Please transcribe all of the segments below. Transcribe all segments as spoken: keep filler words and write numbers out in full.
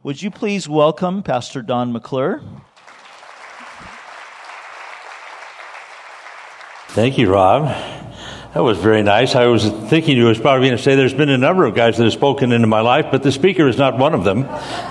Would you please welcome Pastor Don McClure? Thank you, Rob. That was very nice. I was thinking you was probably going to say there's been a number of guys that have spoken into my life, but the speaker is not one of them.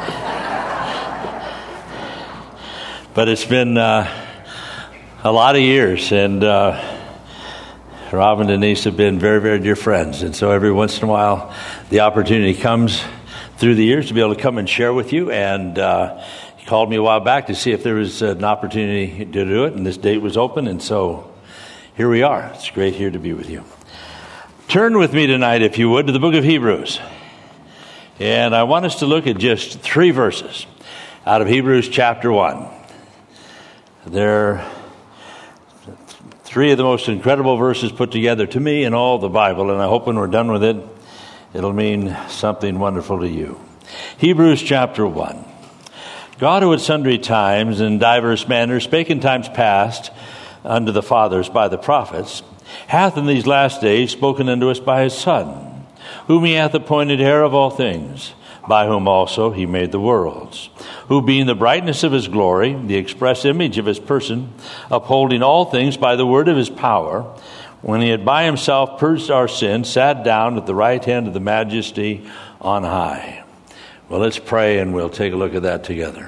But it's been uh, a lot of years, and uh, Rob and Denise have been very, very dear friends. And so every once in a while, the opportunity comes through the years to be able to come and share with you. And uh, he called me a while back to see if there was an opportunity to do it, and this date was open, and so here we are. It's great here to be with you. Turn with me tonight, if you would, to the book of Hebrews. And I want us to look at just three verses out of Hebrews chapter one. They're three of the most incredible verses put together to me in all the Bible, and I hope when we're done with it, it'll mean something wonderful to you. Hebrews chapter one. God, who at sundry times and divers manners spake in times past unto the fathers by the prophets, hath in these last days spoken unto us by his Son, whom he hath appointed heir of all things, by whom also he made the worlds, who being the brightness of his glory, the express image of his person, upholding all things by the word of his power, when he had by himself purged our sins, sat down at the right hand of the majesty on high. Well, let's pray and we'll take a look at that together.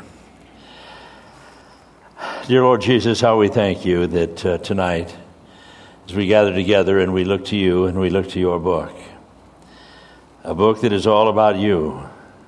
Dear Lord Jesus, how we thank you that uh, tonight, as we gather together and we look to you and we look to your book, a book that is all about you,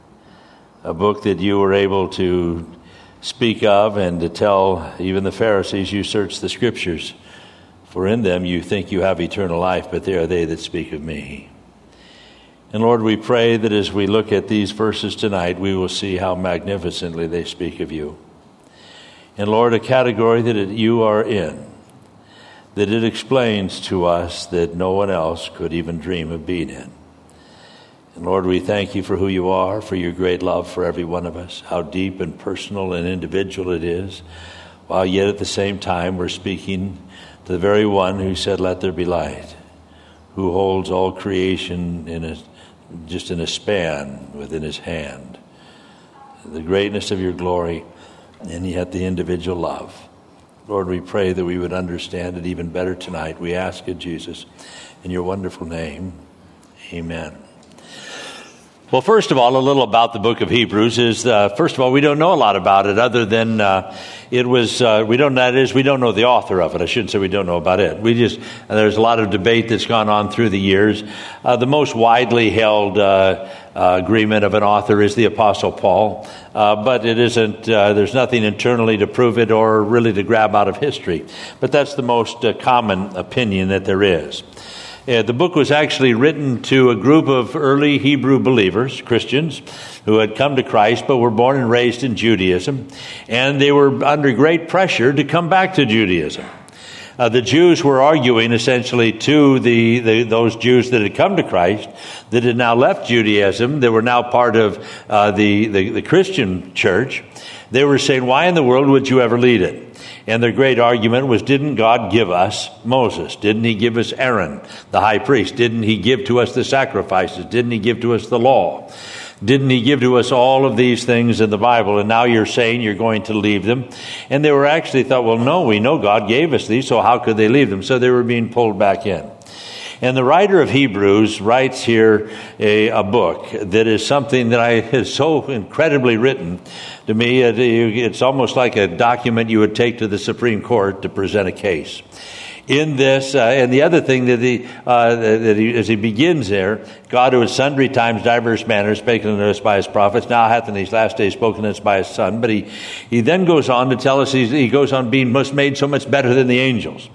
a book that you were able to speak of and to tell even the Pharisees, you search the scriptures, for in them you think you have eternal life, but they are they that speak of me. And Lord, we pray that as we look at these verses tonight, we will see how magnificently they speak of you. And Lord, a category that it, you are in, that it explains to us that no one else could even dream of being in. And Lord, we thank you for who you are, for your great love for every one of us, how deep and personal and individual it is, while yet at the same time we're speaking to the very one who said, let there be light, who holds all creation in a, just in a span within his hand. The greatness of your glory, and yet the individual love. Lord, we pray that we would understand it even better tonight. We ask it, Jesus, in your wonderful name. Amen. Well, first of all, a little about the book of Hebrews is, uh, first of all, we don't know a lot about it other than uh, it was, uh, we don't, that is, we don't know the author of it. I shouldn't say we don't know about it. We just, there's a lot of debate that's gone on through the years. Uh, the most widely held uh, uh, agreement of an author is the Apostle Paul, uh, but it isn't, uh, there's nothing internally to prove it or really to grab out of history. But that's the most uh, common opinion that there is. Uh, the book was actually written to a group of early Hebrew believers, Christians, who had come to Christ but were born and raised in Judaism, and they were under great pressure to come back to Judaism. Uh, the Jews were arguing essentially to the, the those Jews that had come to Christ, that had now left Judaism, that were now part of uh, the, the, the Christian church. They were saying, why in the world would you ever lead it? And their great argument was, didn't God give us Moses? Didn't he give us Aaron, the high priest? Didn't he give to us the sacrifices? Didn't he give to us the law? Didn't he give to us all of these things in the Bible? And now you're saying you're going to leave them. And they were actually thought, well, no, we know God gave us these, so how could they leave them? So they were being pulled back in. And the writer of Hebrews writes here a, a book that is something that I is so incredibly written to me. It, it's almost like a document you would take to the Supreme Court to present a case. In this, uh, and the other thing that he, uh, that he, as he begins there, God who at sundry times, diverse manners, spoken unto us by his prophets, now hath in these last days spoken to us by his Son. But he, he then goes on to tell us, he's, he goes on being made so much better than the angels.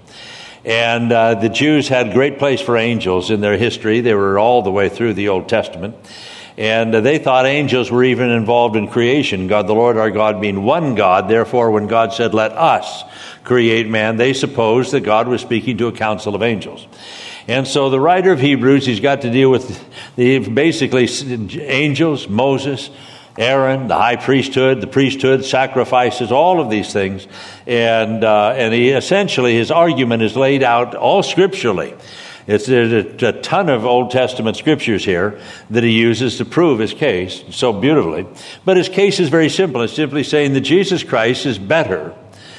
And uh, the Jews had great place for angels in their history. They were all the way through the Old Testament. And uh, they thought angels were even involved in creation. God, the Lord our God, being one God. Therefore, when God said, let us create man, they supposed that God was speaking to a council of angels. And so the writer of Hebrews, he's got to deal with the basically angels, Moses, Aaron, the high priesthood, the priesthood, sacrifices, all of these things. And uh, and he essentially, his argument is laid out all scripturally. It's, there's a, a ton of Old Testament scriptures here that he uses to prove his case so beautifully. But his case is very simple. It's simply saying that Jesus Christ is better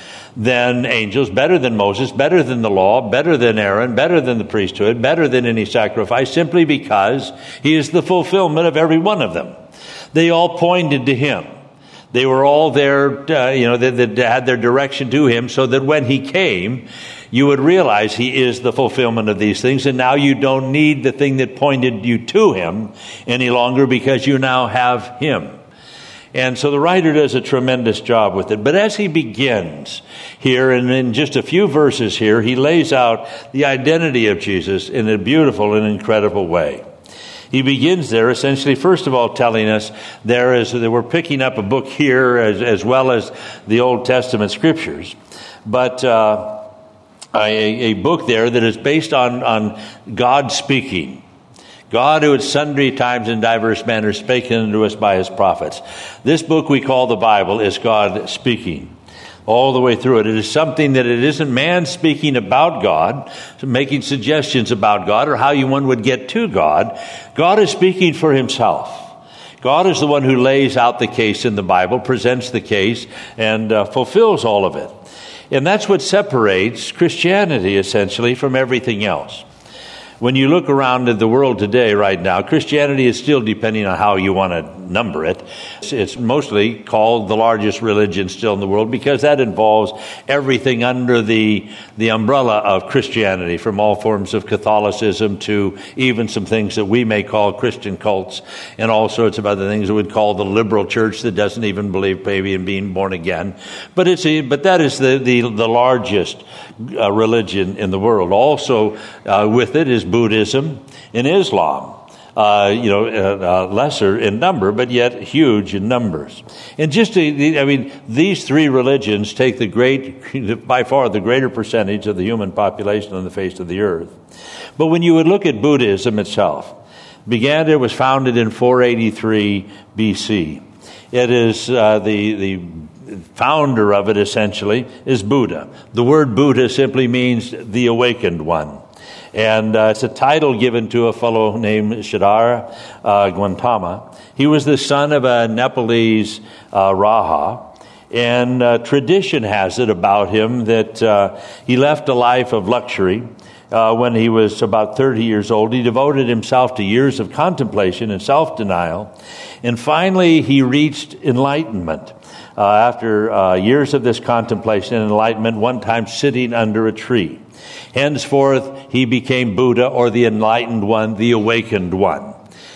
than angels, better than Moses, better than the law, better than Aaron, better than the priesthood, better than any sacrifice, simply because he is the fulfillment of every one of them. They all pointed to him. They were all there, uh, you know, that, that had their direction to him, so that when he came, you would realize he is the fulfillment of these things, and now you don't need the thing that pointed you to him any longer, because you now have him. And so the writer does a tremendous job with it. But as he begins here, and in just a few verses here, he lays out the identity of Jesus in a beautiful and incredible way. He begins there essentially, first of all, telling us there is that we're picking up a book here as, as well as the Old Testament scriptures, but uh, a, a book there that is based on, on God speaking. God, who at sundry times in diverse manners spake unto us by his prophets. This book we call the Bible is God speaking all the way through it. It is something that it isn't man speaking about God, making suggestions about God or how you one would get to God. God is speaking for himself. God is the one who lays out the case in the Bible, presents the case, and uh, fulfills all of it. And that's what separates Christianity essentially from everything else. When you look around at the world today right now, Christianity is still, depending on how you want to number it, it's mostly called the largest religion still in the world, because that involves everything under the the umbrella of Christianity, from all forms of Catholicism to even some things that we may call Christian cults, and all sorts of other things that we'd call the liberal church that doesn't even believe maybe in being born again. But it's a, but that is the the, the largest uh, religion in the world. Also uh, with it is Buddhism and Islam. Uh, you know, uh, uh, lesser in number, but yet huge in numbers. And just, to, I mean, these three religions take the great, by far the greater percentage of the human population on the face of the earth. But when you would look at Buddhism itself, began, it was founded in four eighty-three B C. It is uh, the the founder of it essentially is Buddha. The word Buddha simply means the awakened one. And uh, it's a title given to a fellow named Siddhartha uh, Gautama. He was the son of a Nepalese uh, Raja. And uh, tradition has it about him that uh, he left a life of luxury. Uh, when he was about thirty years old, he devoted himself to years of contemplation and self-denial. And finally, he reached enlightenment. Uh, after uh, years of this contemplation and enlightenment, one time sitting under a tree. Henceforth, he became Buddha, or the enlightened one, the awakened one.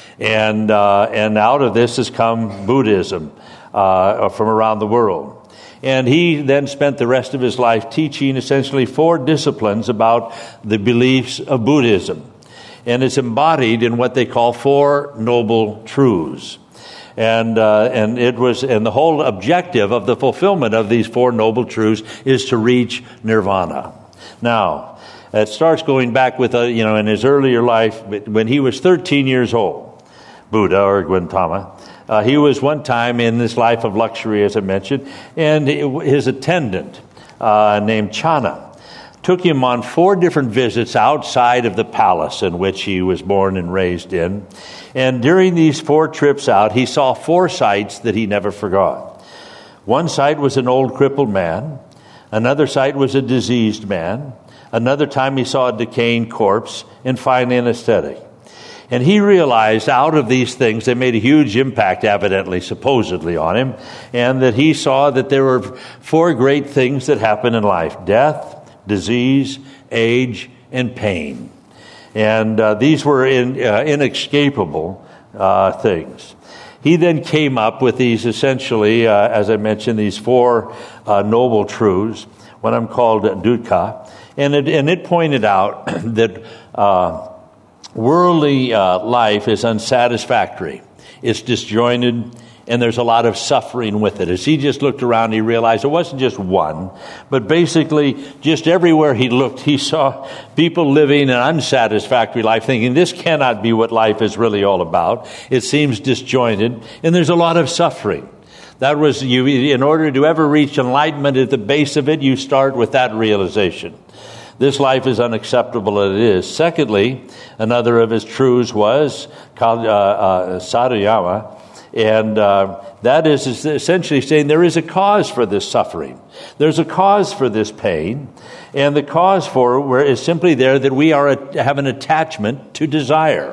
And uh, and out of this has come Buddhism uh, from around the world. And he then spent the rest of his life teaching essentially four disciplines about the beliefs of Buddhism. And it's embodied in what they call Four Noble Truths. And uh, and it was, and the whole objective of the fulfillment of these Four Noble Truths is to reach nirvana. Now, it starts going back with, a, you know, in his earlier life, when he was thirteen years old, Buddha or Gautama, uh, he was one time in this life of luxury, as I mentioned, and his attendant uh, named Channa took him on four different visits outside of the palace in which he was born and raised in. And during these four trips out, he saw four sights that he never forgot. One sight was an old crippled man. Another sight was a diseased man. Another time he saw a decaying corpse. And finally an ascetic. And he realized out of these things, they made a huge impact, evidently, supposedly, on him. And that he saw that there were four great things that happen in life: death, disease, age, and pain. And uh, these were in, uh, inescapable uh, things. He then came up with these essentially, uh, as I mentioned, these four uh, noble truths, what I'm called dukkha. And it, and it pointed out that uh, worldly uh, life is unsatisfactory. It's disjointed, and there's a lot of suffering with it. As he just looked around, he realized it wasn't just one, but basically just everywhere he looked, he saw people living an unsatisfactory life, thinking this cannot be what life is really all about. It seems disjointed, and there's a lot of suffering. That was, you. In order to ever reach enlightenment, at the base of it, you start with that realization, This life is unacceptable as it is. Secondly, another of his truths was uh, uh, Sadhuyama, and uh, that is, is essentially saying there is a cause for this suffering. There's a cause for this pain, and the cause for it is simply there that we are a, have an attachment to desire.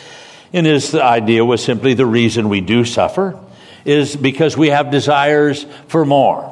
And his idea was simply the reason we do suffer is because we have desires for more.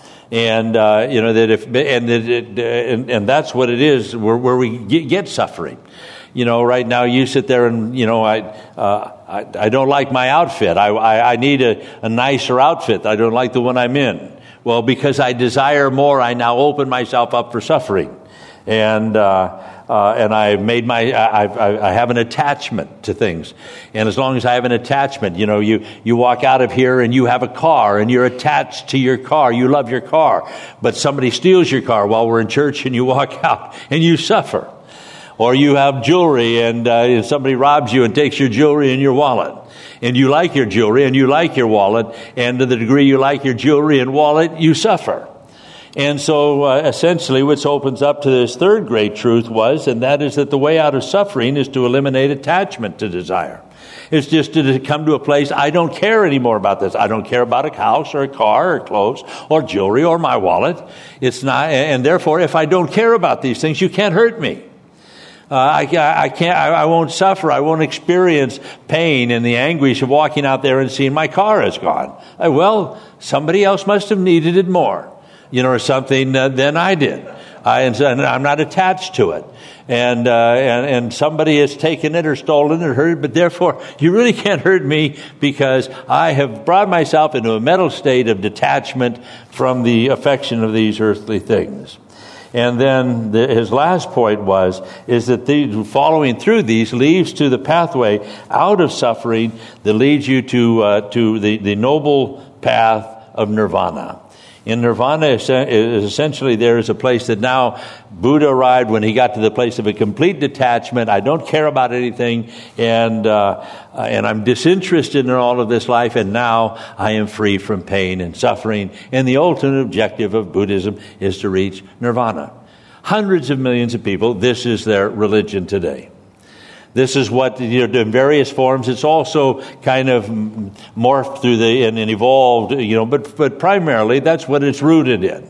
And, uh, you know, that if, and, it, and, and that's what it is where, where we get, get suffering. You know, right now you sit there and, you know, I, uh, I, I don't like my outfit. I, I, I need a, a nicer outfit. I don't like the one I'm in. Well, because I desire more, I now open myself up for suffering. And, uh, uh, and I made my, I, I, I have an attachment to things. And as long as I have an attachment, you know, you, you walk out of here and you have a car and you're attached to your car. You love your car. But somebody steals your car while we're in church and you walk out and you suffer. Or you have jewelry and uh, somebody robs you and takes your jewelry and your wallet. And you like your jewelry and you like your wallet. And to the degree you like your jewelry and wallet, you suffer. And so uh, essentially what opens up to this third great truth was, and that is that the way out of suffering is to eliminate attachment to desire. It's just to come to a place, I don't care anymore about this. I don't care about a house or a car or clothes or jewelry or my wallet. It's not, and therefore if I don't care about these things, you can't hurt me. Uh, I, I can't, I, I won't suffer. I won't experience pain and the anguish of walking out there and seeing my car is gone. I, well, somebody else must have needed it more. You know, or something uh, than I did. I, and I'm not attached to it. And, uh, and, and somebody has taken it or stolen it or hurt it, but therefore you really can't hurt me because I have brought myself into a mental state of detachment from the affection of these earthly things. And then the, his last point was, is that the, following through these leads to the pathway out of suffering that leads you to, uh, to the, the noble path of nirvana. In nirvana, is essentially there is a place that now Buddha arrived when he got to the place of a complete detachment. I don't care about anything, and uh, and I'm disinterested in all of this life, and now I am free from pain and suffering. And the ultimate objective of Buddhism is to reach nirvana. Hundreds of millions of people, this is their religion today. This is what, you know, in various forms. It's also kind of morphed through the and, and evolved, you know. But but primarily, that's what it's rooted in,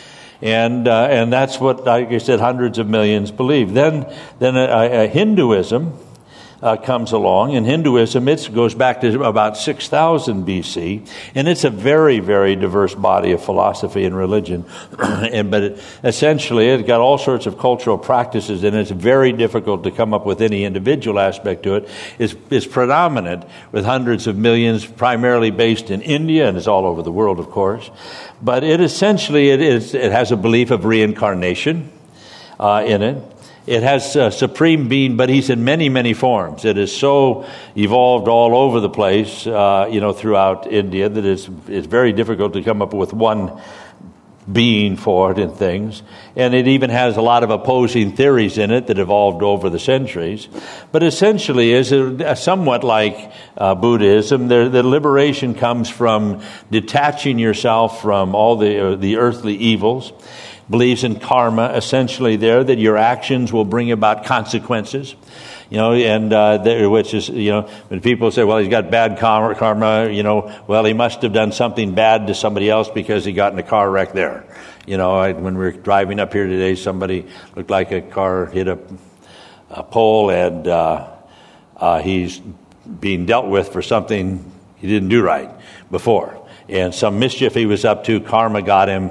and uh, and that's what, like I said, hundreds of millions believe. Then then a, a Hinduism uh, comes along, and Hinduism it goes back to about six thousand B C, and it's a very very diverse body of philosophy and religion. and but it, essentially, it's got all sorts of cultural practices, and it's very difficult to come up with any individual aspect to it. It's, it's predominant with hundreds of millions, primarily based in India, and it's all over the world, of course. But it essentially it is it has a belief of reincarnation uh, in it. It has a supreme being, but he's in many, many forms. It is so evolved all over the place, uh, you know, throughout India that it's, it's very difficult to come up with one being for it and things. And it even has a lot of opposing theories in it that evolved over the centuries. But essentially is a, somewhat like uh, Buddhism. The, the liberation comes from detaching yourself from all the, uh, the earthly evils. Believes in karma, essentially there, that your actions will bring about consequences. You know, and uh, there, which is, you know, when people say, well, he's got bad karma, karma, you know, well, he must have done something bad to somebody else because he got in a car wreck there. You know, I, when we were driving up here today, somebody looked like a car hit a, a pole, and uh, uh, he's being dealt with for something he didn't do right before. And some mischief he was up to, karma got him,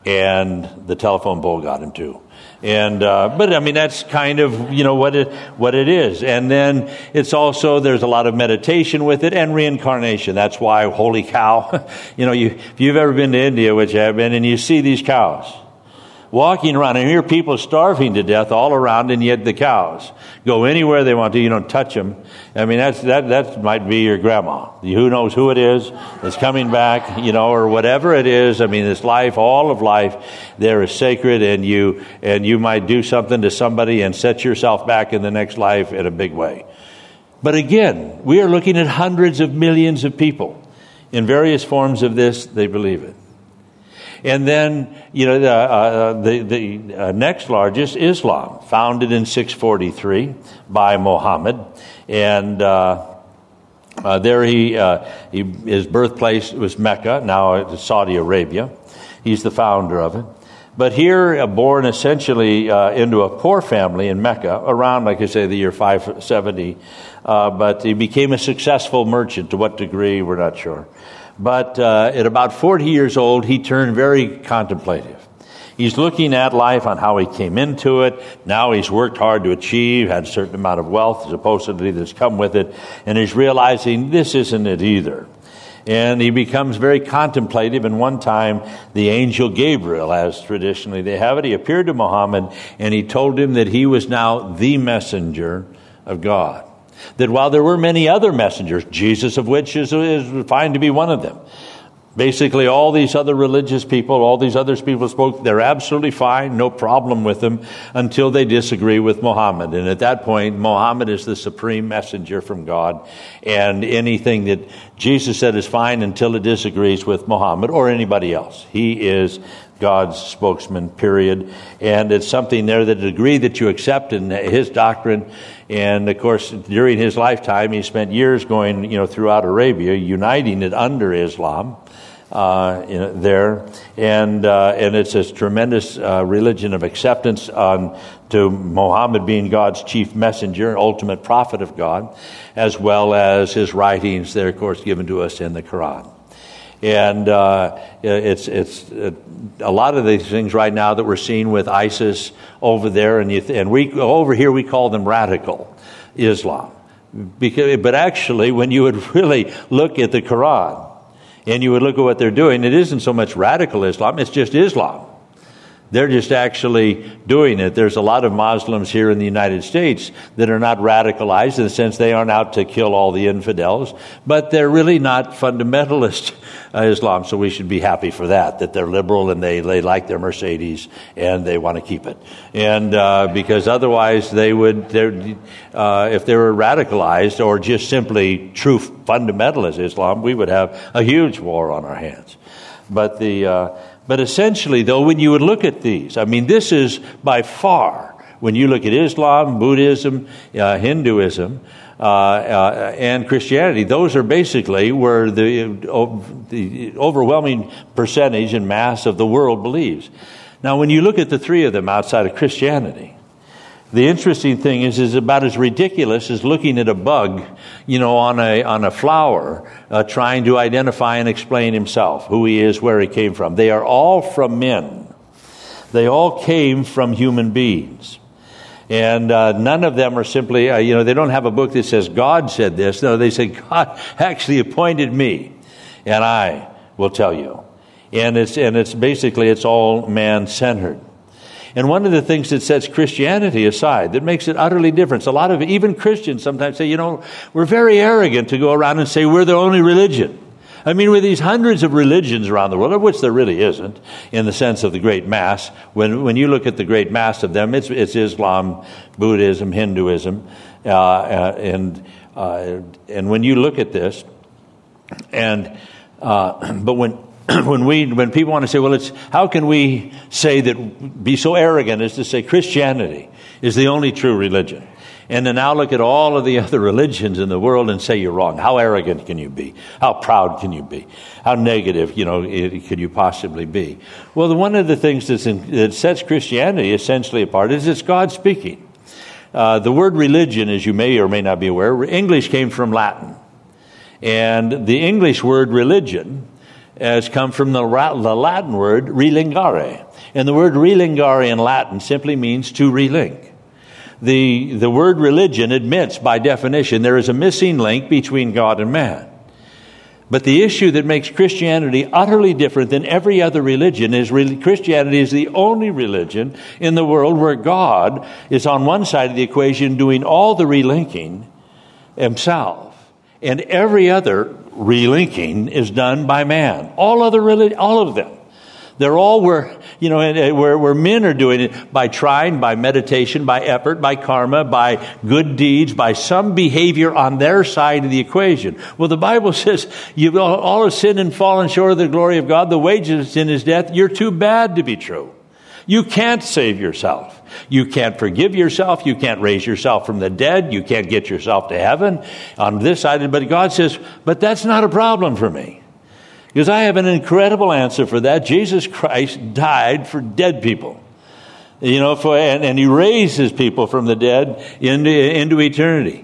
and the telephone pole got him too. And uh, but I mean that's kind of, you know, what it what it is. And then it's also, there's a lot of meditation with it and reincarnation. That's why, holy cow, you know, you if you've ever been to India, which I have been, and you see these cows walking around, and hear people starving to death all around, and yet the cows go anywhere they want to. You don't touch them. I mean, that's that that might be your grandma. Who knows who it is that's coming back, you know, or whatever it is. I mean, this life, all of life, there is sacred, and you and you might do something to somebody and set yourself back in the next life in a big way. But again, we are looking at hundreds of millions of people in various forms of this. They believe it. And then, you know, the, uh, the, the uh, next largest, Islam, founded in six forty-three by Muhammad. And uh, uh, there he, uh, he, his birthplace was Mecca, now it's Saudi Arabia. He's the founder of it. But here, uh, born essentially uh, into a poor family in Mecca, around, like I say, the year five seventy. Uh, but he became a successful merchant. To what degree, we're not sure. But uh, at about forty years old, he turned very contemplative. He's looking at life on how he came into it. Now he's worked hard to achieve, had a certain amount of wealth supposedly that's come with it. And he's realizing this isn't it either. And he becomes very contemplative, and one time the angel Gabriel, as traditionally they have it, he appeared to Muhammad, and he told him that he was now the messenger of God. That while there were many other messengers, Jesus of which is, is fine to be one of them, basically all these other religious people, all these other people spoke, they're absolutely fine, no problem with them, until they disagree with Muhammad. And at that point, Muhammad is the supreme messenger from God, and anything that Jesus said is fine until it disagrees with Muhammad or anybody else. He is God's spokesman, period. And it's something there, the degree that you accept in his doctrine. And of course, during his lifetime, he spent years going, you know, throughout Arabia, uniting it under Islam. Uh, you know, there, and uh, and it's a tremendous uh, religion of acceptance on to Muhammad being God's chief messenger, ultimate prophet of God, as well as his writings. They're of course given to us in the Quran, and uh, it's it's uh, a lot of these things right now that we're seeing with ISIS over there, and you th- and we over here we call them radical Islam, because but actually when you would really look at the Quran. And you would look at what they're doing, it isn't so much radical Islam, it's just Islam. They're just actually doing it. There's a lot of Muslims here in the United States that are not radicalized in the sense they aren't out to kill all the infidels, but they're really not fundamentalist uh, Islam, so we should be happy for that, that they're liberal and they, they like their Mercedes and they want to keep it. And uh, because otherwise they would, uh, if they were radicalized or just simply true fundamentalist Islam, we would have a huge war on our hands. But the... Uh, But essentially, though, when you would look at these, I mean, this is by far, when you look at Islam, Buddhism, uh, Hinduism, uh, uh, and Christianity, those are basically where the, uh, the overwhelming percentage and mass of the world believes. Now, when you look at the three of them outside of Christianity, the interesting thing is, is about as ridiculous as looking at a bug, you know, on a on a flower, uh, trying to identify and explain himself, who he is, where he came from. They are all from men. They all came from human beings. And uh, none of them are simply, uh, you know, they don't have a book that says, God said this. No, they say, God actually appointed me, and I will tell you. And it's and it's basically, it's all man-centered. And one of the things that sets Christianity aside, that makes it utterly different, a lot of even Christians sometimes say, you know, we're very arrogant to go around and say we're the only religion. I mean, with these hundreds of religions around the world, of which there really isn't, in the sense of the great mass, when when you look at the great mass of them, it's, it's Islam, Buddhism, Hinduism, uh, uh, and uh, and when you look at this, and uh, but when when we when people want to say, well, it's how can we say that, be so arrogant as to say Christianity is the only true religion? And then now look at all of the other religions in the world and say you're wrong. How arrogant can you be? How proud can you be? How negative, you know, could you possibly be? Well, the, one of the things that's in, that sets Christianity essentially apart is it's God speaking. Uh, the word religion, as you may or may not be aware, English came from Latin. And the English word religion has come from the, the Latin word relingare. And the word relingare in Latin simply means to relink. The, the word religion admits, by definition, there is a missing link between God and man. But the issue that makes Christianity utterly different than every other religion is really, Christianity is the only religion in the world where God is on one side of the equation doing all the relinking himself. And every other relinking is done by man. All other relig- all of them. They're all where, you know, where, where men are doing it by trying, by meditation, by effort, by karma, by good deeds, by some behavior on their side of the equation. Well, the Bible says you've all have sinned and fallen short of the glory of God. The wages of sin is death. You're too bad to be true. You can't save yourself. You can't forgive yourself. You can't raise yourself from the dead. You can't get yourself to heaven on this side. But God says, but that's not a problem for me. Because I have an incredible answer for that. Jesus Christ died for dead people. You know, for, and, and he raises people from the dead into, into eternity.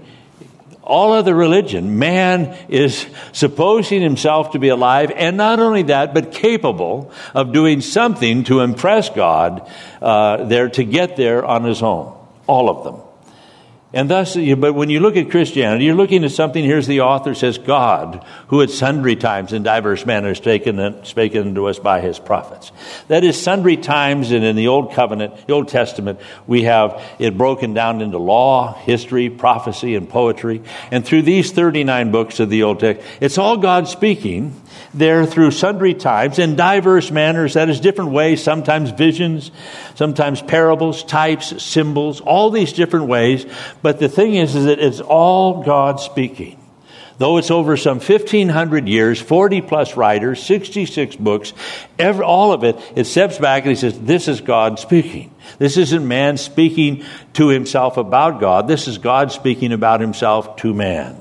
All other religion, man is supposing himself to be alive, and not only that, but capable of doing something to impress God uh, there to get there on his own. All of them. And thus, but when you look at Christianity, you're looking at something. Here's the author says, God, who at sundry times in diverse manners taken spoken unto us by his prophets. That is, sundry times, and in the Old Covenant, the Old Testament, we have it broken down into law, history, prophecy, and poetry. And through these thirty-nine books of the Old Testament, it's all God speaking there through sundry times in diverse manners. That is, different ways, sometimes visions, sometimes parables, types, symbols, all these different ways. But the thing is, is that it's all God speaking. Though it's over some fifteen hundred years, forty plus writers, sixty-six books, every, all of it, it steps back and he says, this is God speaking. This isn't man speaking to himself about God. This is God speaking about himself to man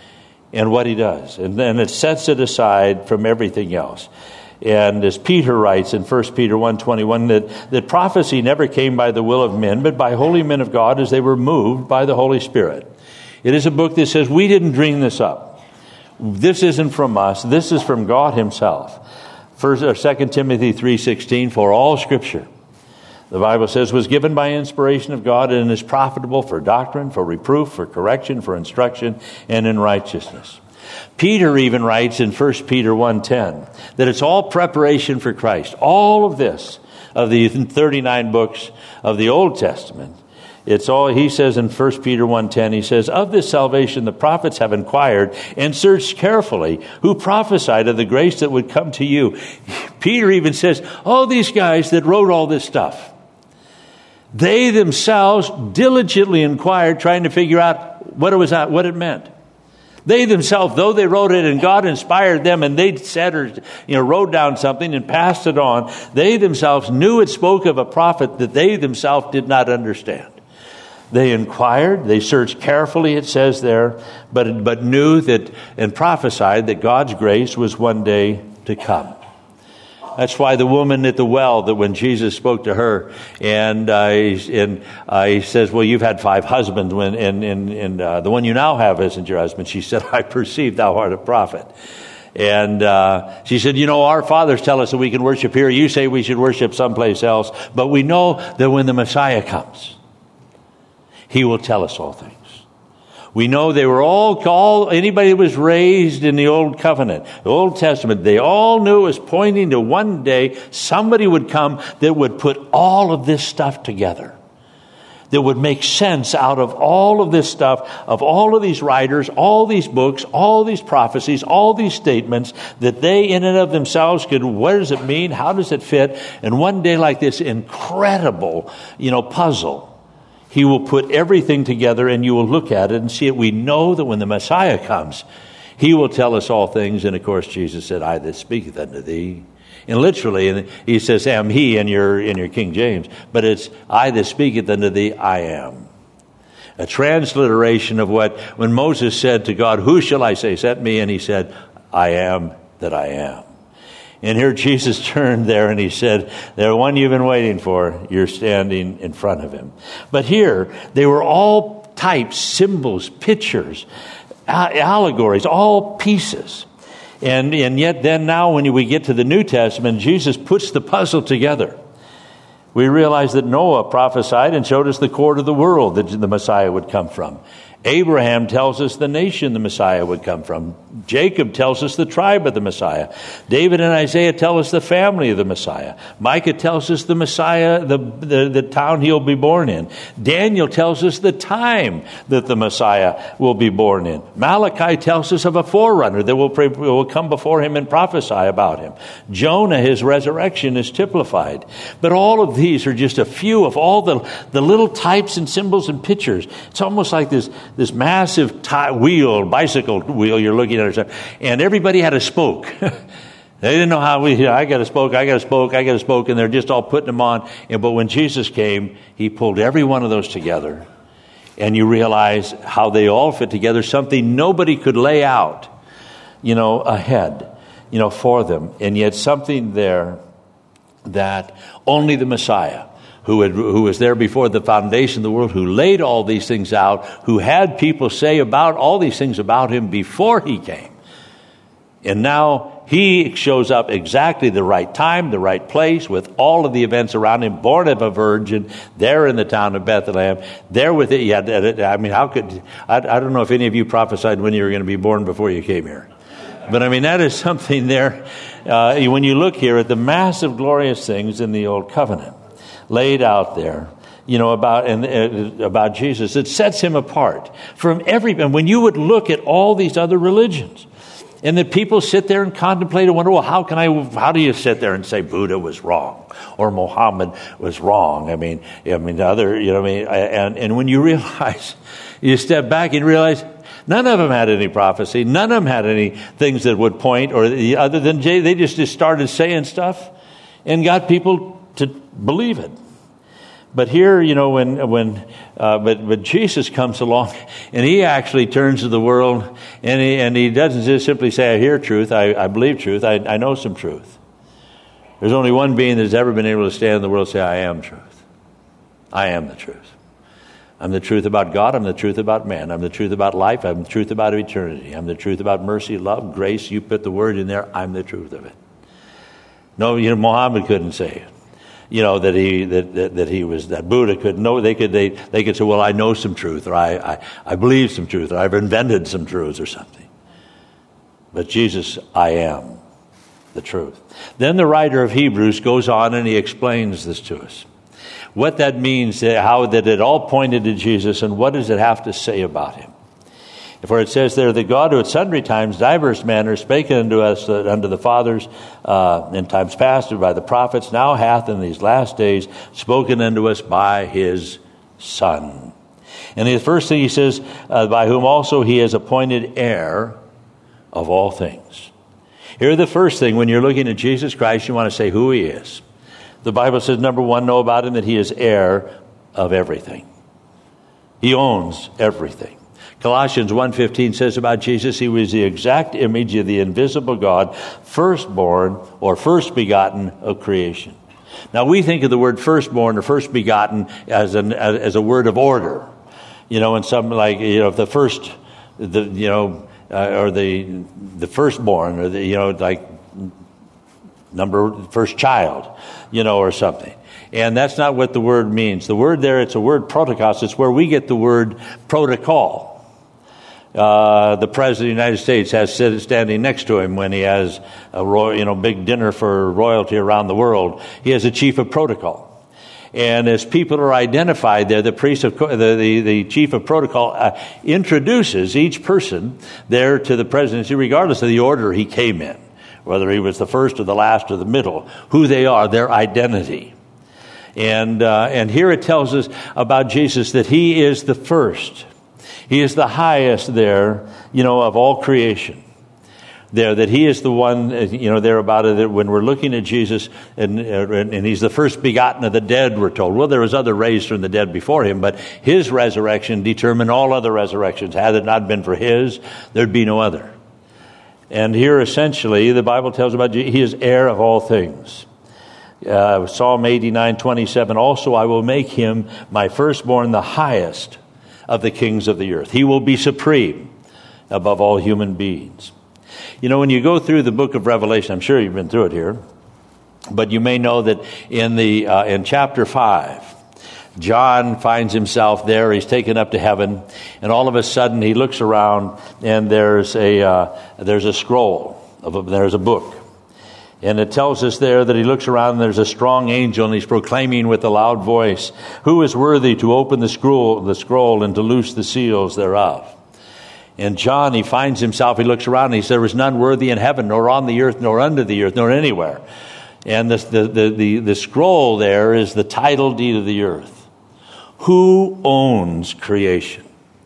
and what he does. And then it sets it aside from everything else. And as Peter writes in First Peter one twenty-one, that, that prophecy never came by the will of men, but by holy men of God as they were moved by the Holy Spirit. It is a book that says, we didn't dream this up. This isn't from us. This is from God himself. First or Second Timothy three sixteen, for all Scripture, the Bible says, was given by inspiration of God and is profitable for doctrine, for reproof, for correction, for instruction, and in righteousness. Peter even writes in First Peter one ten that it's all preparation for Christ. All of this, of the thirty-nine books of the Old Testament, it's all, he says in First Peter one ten, he says, of this salvation the prophets have inquired and searched carefully, who prophesied of the grace that would come to you. Peter even says, oh, these guys that wrote all this stuff, they themselves diligently inquired, trying to figure out what it was, what it meant. They themselves, though they wrote it and God inspired them and they said or you know wrote down something and passed it on, they themselves knew it spoke of a prophet that they themselves did not understand. They inquired, they searched carefully, it says there, but but knew that and prophesied that God's grace was one day to come. That's why the woman at the well, that when Jesus spoke to her, and uh, and uh, he says, well, you've had five husbands, when, and, and, and uh, the one you now have isn't your husband. She said, I perceive thou art a prophet. And uh, she said, you know, our fathers tell us that we can worship here. You say we should worship someplace else. But we know that when the Messiah comes, he will tell us all things. We know they were all, all, anybody that was raised in the Old Covenant, the Old Testament, they all knew it was pointing to one day somebody would come that would put all of this stuff together, that would make sense out of all of this stuff, of all of these writers, all these books, all these prophecies, all these statements, that they in and of themselves could, what does it mean? How does it fit? And one day like this incredible, you know, puzzle, he will put everything together and you will look at it and see it. We know that when the Messiah comes, he will tell us all things. And of course, Jesus said, I that speaketh unto thee. And literally, and he says, am he in your, in your King James. But it's, I that speaketh unto thee, I am. A transliteration of what, when Moses said to God, who shall I say sent me? And he said, I am that I am. And here Jesus turned there and he said, the one you've been waiting for, you're standing in front of him. But here, they were all types, symbols, pictures, allegories, all pieces. And, and yet then now when we get to the New Testament, Jesus puts the puzzle together. We realize that Noah prophesied and showed us the core of the world that the Messiah would come from. Abraham tells us the nation the Messiah would come from. Jacob tells us the tribe of the Messiah. David and Isaiah tell us the family of the Messiah. Micah tells us the Messiah, the, the, the town he'll be born in. Daniel tells us the time that the Messiah will be born in. Malachi tells us of a forerunner that will, will come before him and prophesy about him. Jonah, his resurrection is typified. But all of these are just a few of all the, the little types and symbols and pictures. It's almost like this This massive tie, wheel, bicycle wheel you're looking at, and everybody had a spoke. They didn't know how we, you know, I got a spoke, I got a spoke, I got a spoke, and they're just all putting them on. And, but when Jesus came, he pulled every one of those together, and you realize how they all fit together, something nobody could lay out, you know, ahead, you know, for them. And yet something there that only the Messiah, Who, had, who was there before the foundation of the world, who laid all these things out, who had people say about all these things about him before he came. And now he shows up exactly the right time, the right place, with all of the events around him, born of a virgin, there in the town of Bethlehem, there with it. Yeah, I mean, how could, I, I don't know if any of you prophesied when you were going to be born before you came here. But I mean, that is something there, uh, when you look here at the massive, glorious things in the Old Covenant laid out there, you know, about and uh, about Jesus, it sets him apart from every. And when you would look at all these other religions, and that people sit there and contemplate and wonder, well, how can I? How do you sit there and say Buddha was wrong or Muhammad was wrong? I mean, I mean, other, you know, I mean, and and when you realize, you step back and realize, none of them had any prophecy, none of them had any things that would point, or the, other than Jay, they just, just started saying stuff, and got people to believe it. But here, you know, when when uh, but but Jesus comes along, and he actually turns to the world, and he and he doesn't just simply say, "I hear truth, I, I believe truth, I, I know some truth." There's only one being that's ever been able to stand in the world and say, "I am truth. I am the truth. I'm the truth about God. I'm the truth about man. I'm the truth about life. I'm the truth about eternity. I'm the truth about mercy, love, grace. You put the word in there. I'm the truth of it." No, you know, Muhammad couldn't say it. You know, that he that, that, that he was, that Buddha could know, they could they, they could say, well, I know some truth, or I, I, I believe some truth, or I've invented some truths or something. But Jesus, I am the truth. Then the writer of Hebrews goes on and he explains this to us. What that means, how that it all pointed to Jesus, and what does it have to say about him? For it says there, that God who at sundry times, diverse manners, spake unto us, uh, unto the fathers uh, in times past, by the prophets, now hath in these last days spoken unto us by his Son. And the first thing he says, uh, by whom also he has appointed heir of all things. Here, the first thing, when you're looking at Jesus Christ, you want to say who he is. The Bible says, number one, know about him that he is heir of everything. He owns everything. Colossians one fifteen says about Jesus, he was the exact image of the invisible God, firstborn or first begotten of creation. Now we think of the word firstborn or first begotten as an as a word of order, you know, and some like you know the first, the you know, uh, or the the firstborn or the you know like number first child, you know, or something. And that's not what the word means. The word there, it's a word protokos. It's where we get the word protocol. Uh, the President of the United States has standing next to him when he has a royal, you know, big dinner for royalty around the world. He has a chief of protocol. And as people are identified there, the priest of the, the, the chief of protocol uh, introduces each person there to the presidency, regardless of the order he came in, whether he was the first or the last or the middle, who they are, their identity. And uh, and here it tells us about Jesus that he is the first. He is the highest there, you know, of all creation. There, that he is the one, you know, there about it, that when we're looking at Jesus, and, and he's the first begotten of the dead, we're told. Well, there was other raised from the dead before him, but his resurrection determined all other resurrections. Had it not been for his, there'd be no other. And here, essentially, the Bible tells about Jesus, he is heir of all things. Uh, Psalm eighty-nine twenty-seven, also I will make him my firstborn, the highest of the kings of the earth. He will be supreme above all human beings. You know, when you go through the book of Revelation, I'm sure you've been through it here, but you may know that in the uh, in chapter five, John finds himself there. He's taken up to heaven, and all of a sudden he looks around, and there's a uh, there's a scroll of a, there's a book, and it tells us there that he looks around, and there's a strong angel, and he's proclaiming with a loud voice, "Who is worthy to open the scroll, the scroll, and to loose the seals thereof?" And John, he finds himself. He looks around, and he says, "There is none worthy in heaven, nor on the earth, nor under the earth, nor anywhere." And the the the the, the scroll there is the title deed of the earth. Who owns creation?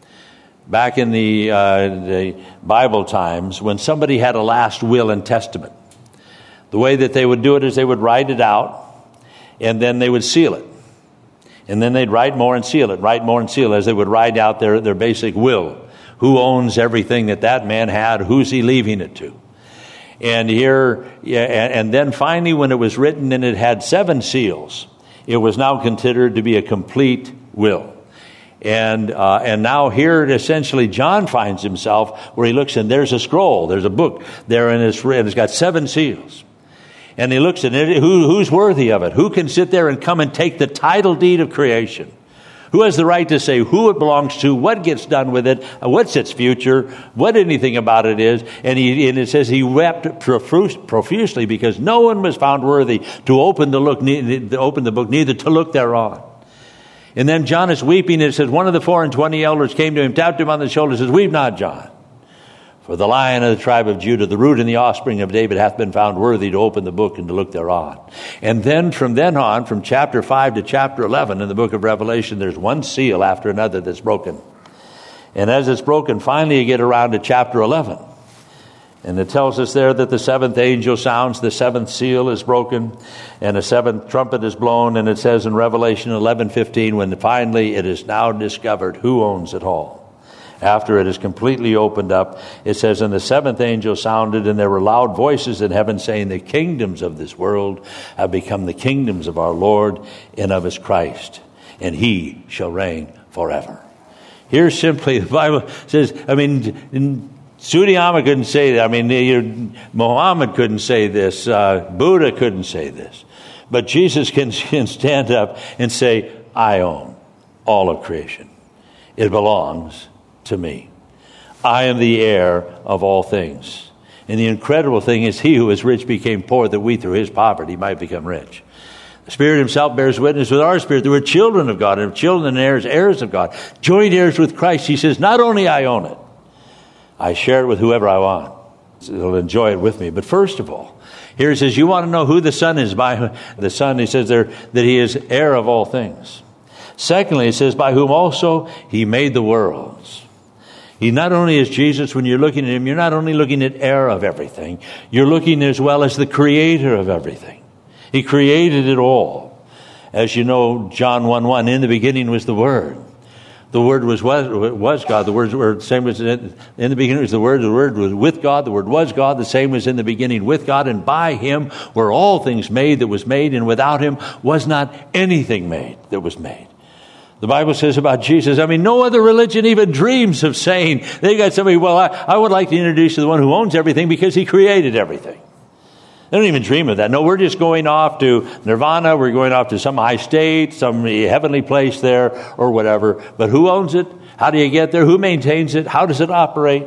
Back in the, uh, the Bible times, when somebody had a last will and testament, the way that they would do it is they would write it out, and then they would seal it. And then they'd write more and seal it, write more and seal it, as they would write out their, their basic will. Who owns everything that that man had? Who's he leaving it to? And here, yeah, and then finally when it was written and it had seven seals, it was now considered to be a complete will. And uh, and now here essentially John finds himself where he looks and there's a scroll, there's a book there, and it's, and it's got seven seals. And he looks at it, who, who's worthy of it? Who can sit there and come and take the title deed of creation? Who has the right to say who it belongs to, what gets done with it, what's its future, what anything about it is? And, he, and it says he wept profuse, profusely because no one was found worthy to open the, look, to open the book, neither to look thereon. And then John is weeping, and it says, one of the four and twenty elders came to him, tapped him on the shoulder, and says, "Weep not, John. For the Lion of the tribe of Judah, the root and the offspring of David, hath been found worthy to open the book and to look thereon." And then from then on, from chapter five to chapter eleven in the book of Revelation, there's one seal after another that's broken. And as it's broken, finally you get around to chapter eleven. And it tells us there that the seventh angel sounds, the seventh seal is broken, and the seventh trumpet is blown. And it says in Revelation eleven fifteen, when finally it is now discovered who owns it all. After it is completely opened up, it says, "And the seventh angel sounded, and there were loud voices in heaven saying, the kingdoms of this world have become the kingdoms of our Lord and of his Christ, and he shall reign forever." Here simply, the Bible says, I mean, in, Sudiyama couldn't say that. I mean, Muhammad couldn't say this. Uh, Buddha couldn't say this. But Jesus can, can stand up and say, "I own all of creation. It belongs to me. I am the heir of all things." And the incredible thing is, he who is rich became poor, that we through his poverty might become rich. The Spirit himself bears witness with our spirit that we're children of God, and children and heirs, heirs of God, joint heirs with Christ. He says, not only I own it, I share it with whoever I want. They'll enjoy it with me. But first of all, here it says, you want to know who the Son is? By the Son, he says there that he is heir of all things. Secondly, it says, by whom also he made the worlds. He not only is Jesus, when you're looking at him, you're not only looking at heir of everything, you're looking as well as the creator of everything. He created it all. As you know, John one one, in the beginning was the Word. The Word was was, was God. The Word were the same as in, in the beginning was the Word. The Word was with God. The Word was God. The same was in the beginning with God. And by him were all things made that was made. And without him was not anything made that was made. The Bible says about Jesus, I mean, no other religion even dreams of saying, they got somebody, well, I, I would like to introduce you to the one who owns everything because he created everything. They don't even dream of that. No, we're just going off to nirvana. We're going off to some high state, some heavenly place there or whatever. But who owns it? How do you get there? Who maintains it? How does it operate?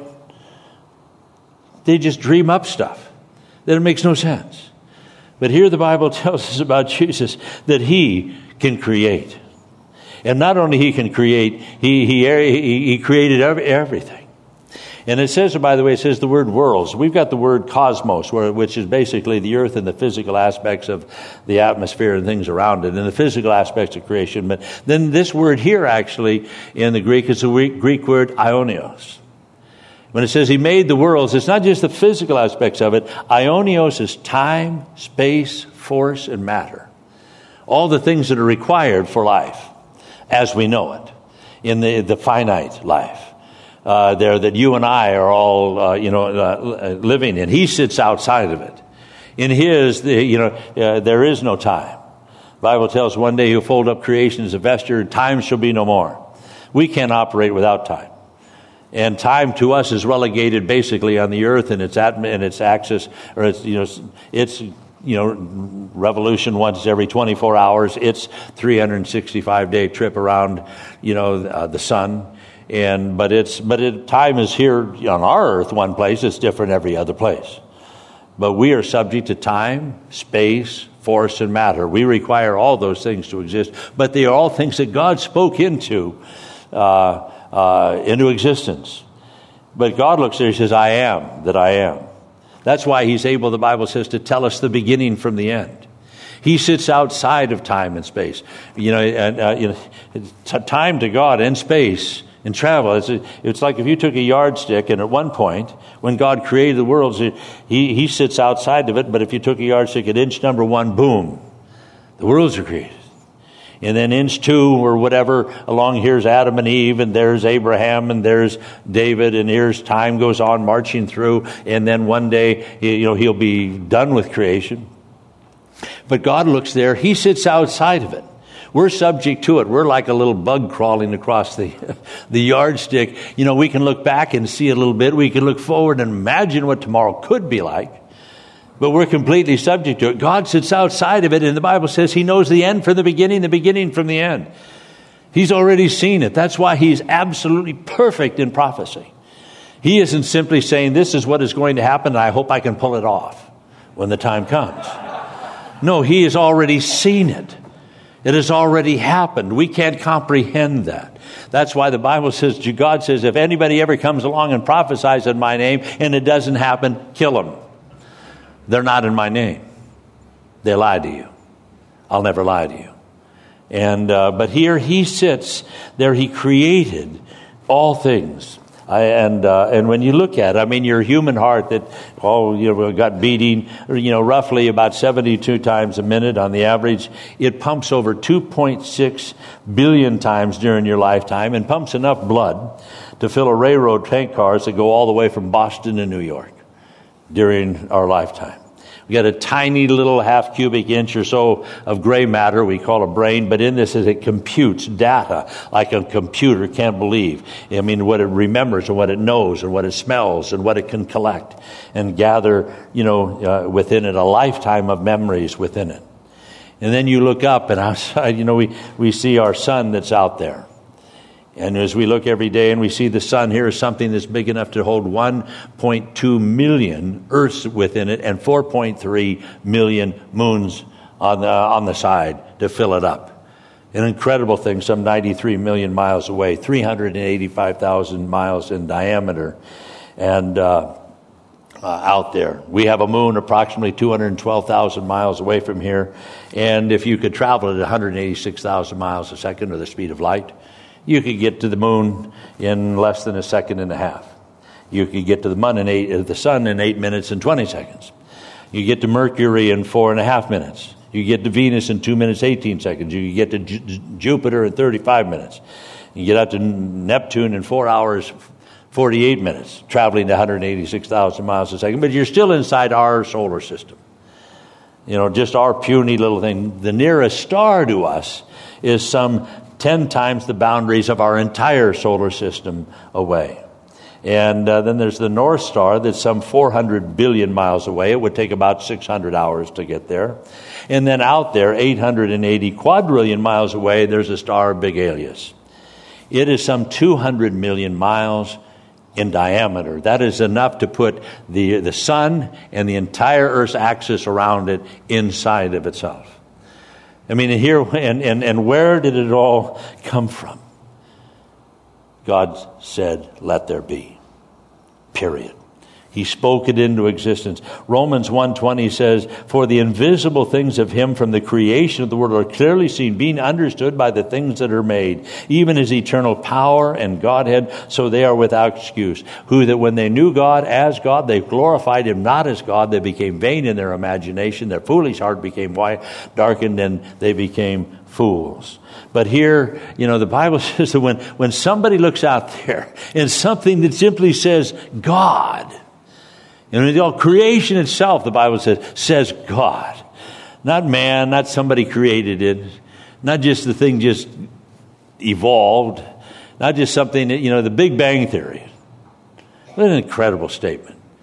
They just dream up stuff that it makes no sense. But here the Bible tells us about Jesus that he can create. And not only he can create, he he he created every, everything. And it says, by the way, it says the word worlds. We've got the word cosmos, which is basically the earth and the physical aspects of the atmosphere and things around it, and the physical aspects of creation. But then this word here, actually, in the Greek, is the Greek word aionios. When it says he made the worlds, it's not just the physical aspects of it. Aionios is time, space, force, and matter. All the things that are required for life, as we know it, in the, the finite life. Uh, there that you and I are all, uh, you know, uh, living in. He sits outside of it. In his, the, you know, uh, there is no time. The Bible tells one day he'll fold up creation as a vesture, time shall be no more. We can't operate without time. And time to us is relegated basically on the earth and its atm- and its axis, or its, you know, its you know, revolution once every twenty-four hours. It's three hundred sixty-five day trip around, you know, uh, the sun. And but it's but it, time is here on our earth one place. It's different every other place. But we are subject to time, space, force, and matter. We require all those things to exist. But they are all things that God spoke into uh, uh, into existence. But God looks there and says, "I am that I am." That's why He's able, the Bible says, to tell us the beginning from the end. He sits outside of time and space. You know, and uh, you know, t- time to God and space. And travel, it's, it's like if you took a yardstick, and at one point, when God created the world, he, he sits outside of it, but if you took a yardstick at inch number one, boom, the worlds are created. And then inch two or whatever, along here's Adam and Eve, and there's Abraham, and there's David, and here's time goes on marching through, and then one day, you know, he'll be done with creation. But God looks there, He sits outside of it. We're subject to it. We're like a little bug crawling across the the yardstick. You know, we can look back and see a little bit. We can look forward and imagine what tomorrow could be like. But we're completely subject to it. God sits outside of it, and the Bible says He knows the end from the beginning, the beginning from the end. He's already seen it. That's why He's absolutely perfect in prophecy. He isn't simply saying, this is what is going to happen, and I hope I can pull it off when the time comes. No, He has already seen it. It has already happened. We can't comprehend that. That's why the Bible says, God says, if anybody ever comes along and prophesies in my name and it doesn't happen, kill them. They're not in my name. They lied to you. I'll never lie to you. And uh, but here He sits there. He created all things. I, and uh, and when you look at it, I mean, your human heart that, oh, you know, got beating, you know, roughly about seventy-two times a minute on the average. It pumps over two point six billion times during your lifetime and pumps enough blood to fill a railroad tank cars that go all the way from Boston to New York during our lifetime. We got a tiny little half cubic inch or so of gray matter we call a brain, but in this is it computes data like a computer can't believe. I mean, what it remembers and what it knows and what it smells and what it can collect and gather, you know, uh, within it, a lifetime of memories within it. And then you look up and outside, you know, we, we see our sun that's out there. And as we look every day and we see the sun, here is something that's big enough to hold one point two million Earths within it and four point three million moons on the, on the side to fill it up. An incredible thing, some ninety-three million miles away, three hundred eighty-five thousand miles in diameter. And uh, uh, out there, we have a moon approximately two hundred twelve thousand miles away from here. And if you could travel at one hundred eighty-six thousand miles a second, or the speed of light, you could get to the moon in less than a second and a half. You could get to the, moon in eight, the sun in eight minutes and twenty seconds. You get to Mercury in four and a half minutes. You get to Venus in two minutes, eighteen seconds. You get to Ju- Jupiter in thirty-five minutes. You get out to Neptune in four hours, forty-eight minutes, traveling to one hundred eighty-six thousand miles a second. But you're still inside our solar system. You know, just our puny little thing. The nearest star to us is some ten times the boundaries of our entire solar system away. And uh, then there's the North Star that's some four hundred billion miles away. It would take about six hundred hours to get there. And then out there, eight hundred eighty quadrillion miles away, there's a star, Big Alias. It is some two hundred million miles in diameter. That is enough to put the, the sun and the entire Earth's axis around it inside of itself. I mean, here, and, and, and where did it all come from? God said, let there be. Period. He spoke it into existence. Romans one twenty says, for the invisible things of Him from the creation of the world are clearly seen, being understood by the things that are made, even His eternal power and Godhead, so they are without excuse. Who that when they knew God as God, they glorified Him not as God. They became vain in their imagination. Their foolish heart became white, darkened, and they became fools. But here, you know, the Bible says that when, when somebody looks out there and something that simply says God, you know, all creation itself, the Bible says, says God. Not man, not somebody created it, not just the thing just evolved, not just something that, you know, the Big Bang Theory. What an incredible statement.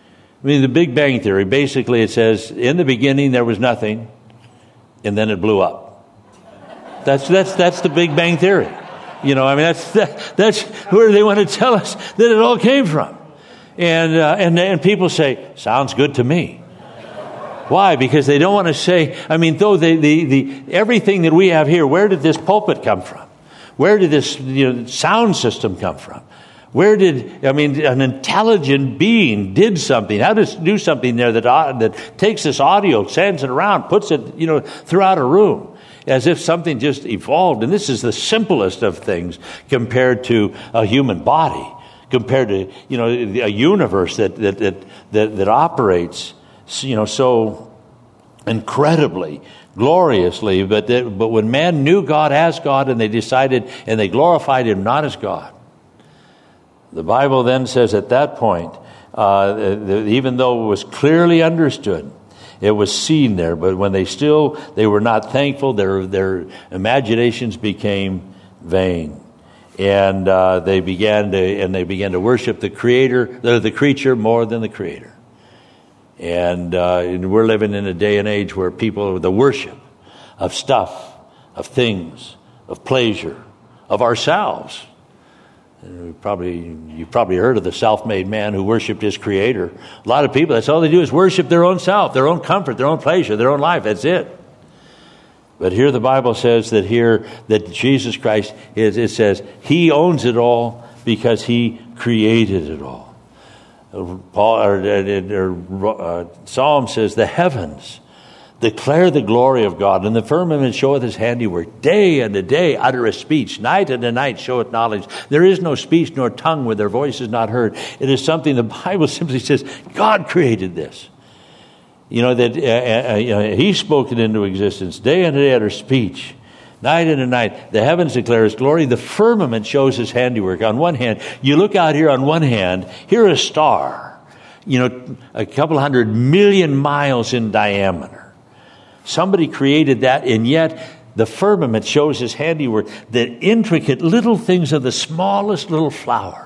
I mean, the Big Bang Theory, basically it says, in the beginning there was nothing, and then it blew up. That's that's that's the Big Bang Theory. You know, I mean, that's that, that's where they want to tell us that it all came from. And uh, and and people say, sounds good to me. Why? Because they don't want to say, I mean, though the, the, the everything that we have here, where did this pulpit come from? Where did this, you know, sound system come from? Where did, I mean, an intelligent being did something. How does do something there that uh, that takes this audio, sends it around, puts it, you know, throughout a room, as if something just evolved. And this is the simplest of things compared to a human body, compared to, you know, a universe that that that that, that operates, you know, so incredibly, gloriously. But that, but when man knew God as God, and they decided and they glorified Him not as God, the Bible then says at that point, uh, even though it was clearly understood, it was seen there, but when they still they were not thankful, their their imaginations became vain. And uh, they began to and they began to worship the creator, the, the creature more than the creator. And, uh, and we're living in a day and age where people, the worship of stuff, of things, of pleasure, of ourselves. And we probably you've probably heard of the self-made man who worshipped his creator. A lot of people, that's all they do is worship their own self, their own comfort, their own pleasure, their own life. That's it. But here the Bible says that here that Jesus Christ is, it says He owns it all because He created it all. Paul or, or uh, Psalm says the heavens declare the glory of God, and the firmament showeth His handiwork. Day unto day uttereth speech, night unto night showeth knowledge. There is no speech nor tongue where their voice is not heard. It is something the Bible simply says God created this. You know, that uh, uh, you know, He spoke it into existence. Day unto day utter speech, night unto night. The heavens declare His glory. The firmament shows His handiwork. On one hand, you look out here on one hand, here a star, you know, a couple hundred million miles in diameter. Somebody created that, and yet the firmament shows His handiwork, the intricate little things of the smallest little flower.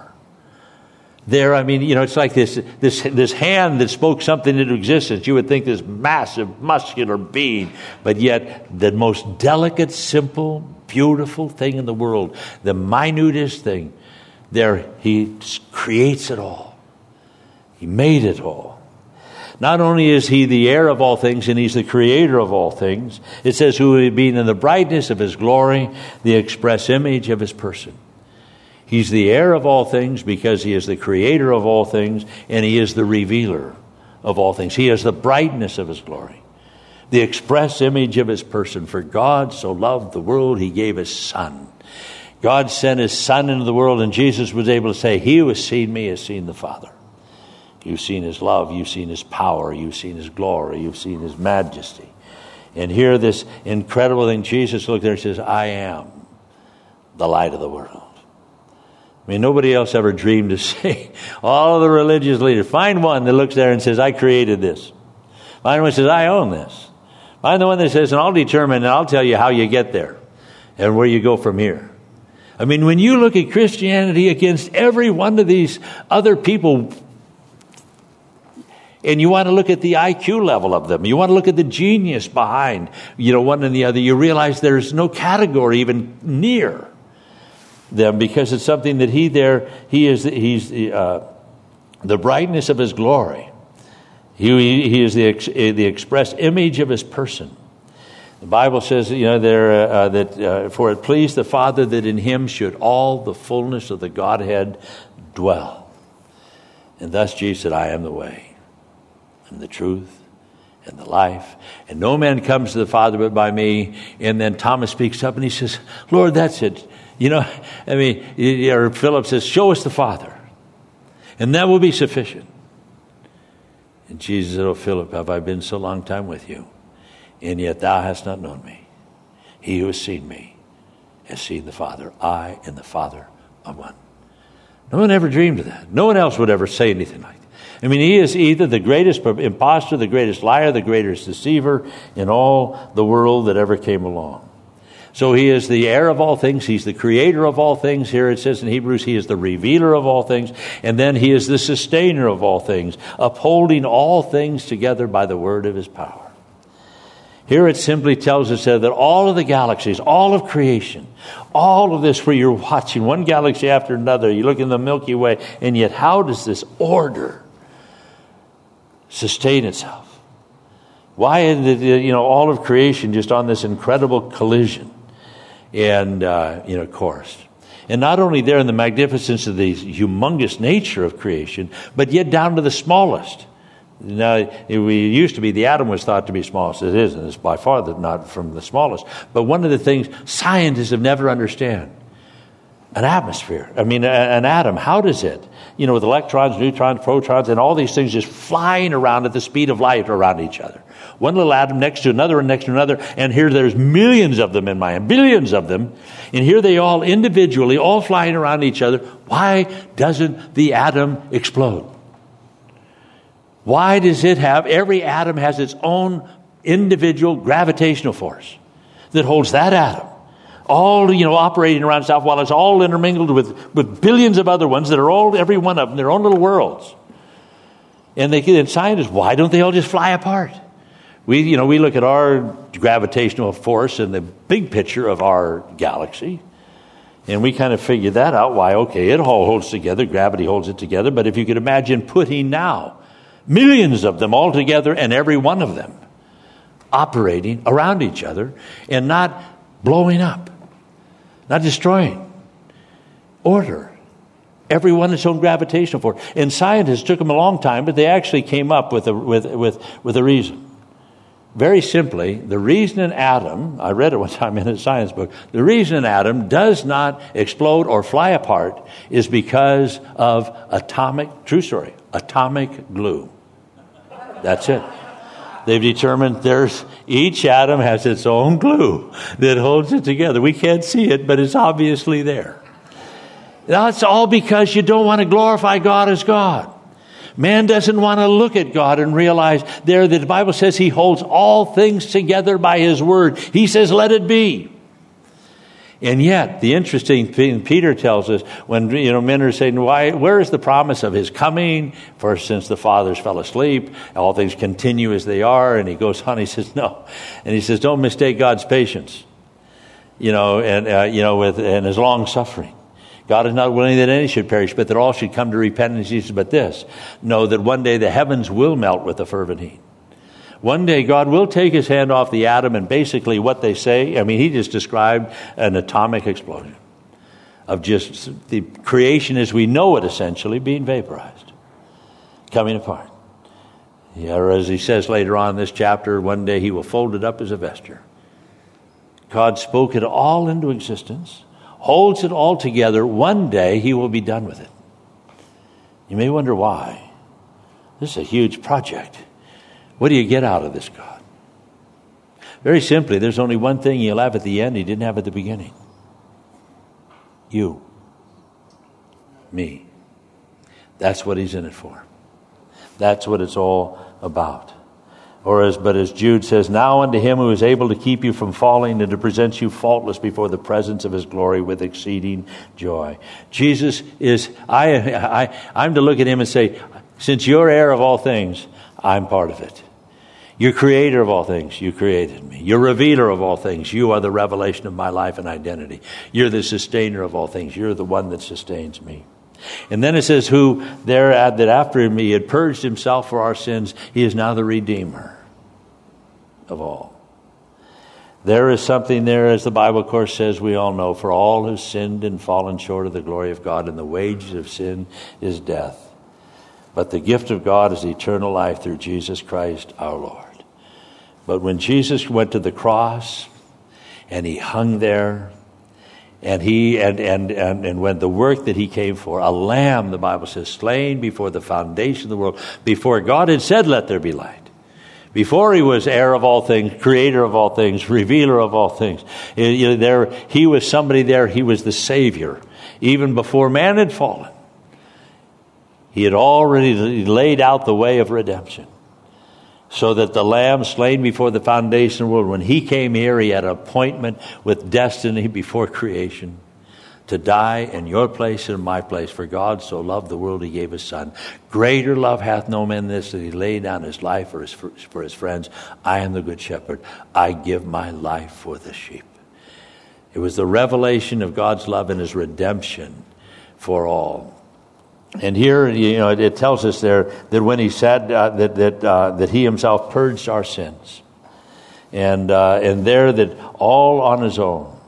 There, I mean, you know, it's like this this this hand that spoke something into existence. You would think this massive, muscular being, but yet the most delicate, simple, beautiful thing in the world, the minutest thing, there He creates it all. He made it all. Not only is He the heir of all things, and He's the creator of all things, it says, who being in the brightness of His glory, the express image of His person. He's the heir of all things because He is the creator of all things, and He is the revealer of all things. He is the brightness of His glory, the express image of His person. For God so loved the world, He gave His Son. God sent His Son into the world, and Jesus was able to say, He who has seen me has seen the Father. You've seen His love, you've seen His power, you've seen His glory, you've seen His majesty. And here this incredible thing, Jesus looked there and says, I am the light of the world. I mean, nobody else ever dreamed to say, all of the religious leaders, find one that looks there and says, I created this. Find one that says, I own this. Find the one that says, and I'll determine and I'll tell you how you get there and where you go from here. I mean, when you look at Christianity against every one of these other people, and you want to look at the I Q level of them, you want to look at the genius behind, you know, one and the other, you realize there's no category even near them, because it's something that he there, he is, he's uh, the brightness of His glory. He, he is the ex, the express image of His person. The Bible says, you know, there uh, that uh, for it pleased the Father that in Him should all the fullness of the Godhead dwell. And thus Jesus said, I am the way and the truth and the life, and no man comes to the Father but by me. And then Thomas speaks up and he says, Lord, that's it. You know, I mean, or Philip says, show us the Father, and that will be sufficient. And Jesus said, oh, Philip, have I been so long time with you, and yet thou hast not known me? He who has seen me has seen the Father. I and the Father are one. No one ever dreamed of that. No one else would ever say anything like that. I mean, He is either the greatest imposter, the greatest liar, the greatest deceiver in all the world that ever came along. So he is the heir of all things. He's the creator of all things. Here it says in Hebrews, he is the revealer of all things. And then he is the sustainer of all things, upholding all things together by the word of his power. Here it simply tells us that all of the galaxies, all of creation, all of this where you're watching one galaxy after another, you look in the Milky Way, and yet how does this order sustain itself? Why is it, you know, all of creation just on this incredible collision and, uh, you know, course? And not only there in the magnificence of the humongous nature of creation, but yet down to the smallest. Now, it we used to be, the atom was thought to be smallest. It isn't. It's by far the, not from the smallest. But one of the things scientists have never understand, an atmosphere. I mean, a, an atom, how does it? You know, with electrons, neutrons, protons, and all these things just flying around at the speed of light around each other. One little atom next to another and next to another, and here there's millions of them in my hand, billions of them, and here they all individually, all flying around each other. Why doesn't the atom explode? Why does it have, every atom has its own individual gravitational force that holds that atom, all, you know, operating around itself while it's all intermingled with, with billions of other ones that are all, every one of them, their own little worlds. And they and scientists, why don't they all just fly apart? We, you know, we look at our gravitational force in the big picture of our galaxy, and we kind of figure that out. Why, okay, it all holds together, gravity holds it together, but if you could imagine putting now millions of them all together and every one of them operating around each other and not blowing up, not destroying. Order. Every one its own gravitational force. And scientists took them a long time, but they actually came up with a, with, with, with a reason. Very simply, the reason an atom, I read it one time in a science book, the reason an atom does not explode or fly apart is because of atomic, true story, atomic glue. That's it. They've determined there's, each atom has its own glue that holds it together. We can't see it, but it's obviously there. That's all because you don't want to glorify God as God. Man doesn't want to look at God and realize there that the Bible says he holds all things together by his word. He says, let it be. And yet, the interesting thing Peter tells us, when, you know, men are saying, why, where is the promise of his coming? For since the fathers fell asleep, all things continue as they are. And he goes on, he says, no. And he says, don't mistake God's patience, you know, and, uh, you know, with, and his long suffering. God is not willing that any should perish, but that all should come to repentance. He says, but this, know that one day the heavens will melt with a fervent heat. One day God will take his hand off the atom, and basically what they say, I mean, he just described an atomic explosion of just the creation as we know it essentially being vaporized, coming apart. Yeah, or as he says later on in this chapter, one day he will fold it up as a vesture. God spoke it all into existence, holds it all together. One day he will be done with it. You may wonder why. This is a huge project. What do you get out of this, God? Very simply, there's only one thing he'll have at the end he didn't have at the beginning. You. Me. That's what he's in it for. That's what it's all about. Or as, but as Jude says, now unto him who is able to keep you from falling and to present you faultless before the presence of his glory with exceeding joy. Jesus is, I, I, I'm to look at him and say, since you're heir of all things, I'm part of it. You're creator of all things. You created me. You're revealer of all things. You are the revelation of my life and identity. You're the sustainer of all things. You're the one that sustains me. And then it says, who there that after him he had purged himself for our sins, he is now the Redeemer of all. There is something there, as the Bible, of course, says, we all know, for all have sinned and fallen short of the glory of God, and the wages of sin is death. But the gift of God is eternal life through Jesus Christ our Lord. But when Jesus went to the cross and he hung there, and he and, and, and, and when the work that he came for, a lamb, the Bible says, slain before the foundation of the world, before God had said, let there be light. Before he was heir of all things, creator of all things, revealer of all things. You know, there, he was somebody there, he was the Savior. Even before man had fallen, he had already laid out the way of redemption. So that the Lamb slain before the foundation of the world, when he came here, he had an appointment with destiny before creation to die in your place and in my place. For God so loved the world, he gave his Son. Greater love hath no man than this, that he laid down his life for his, for his friends. I am the good shepherd. I give my life for the sheep. It was the revelation of God's love and his redemption for all. And here, you know, it tells us there that when he said uh, that that uh, that he himself purged our sins, and uh, and there that all on his own.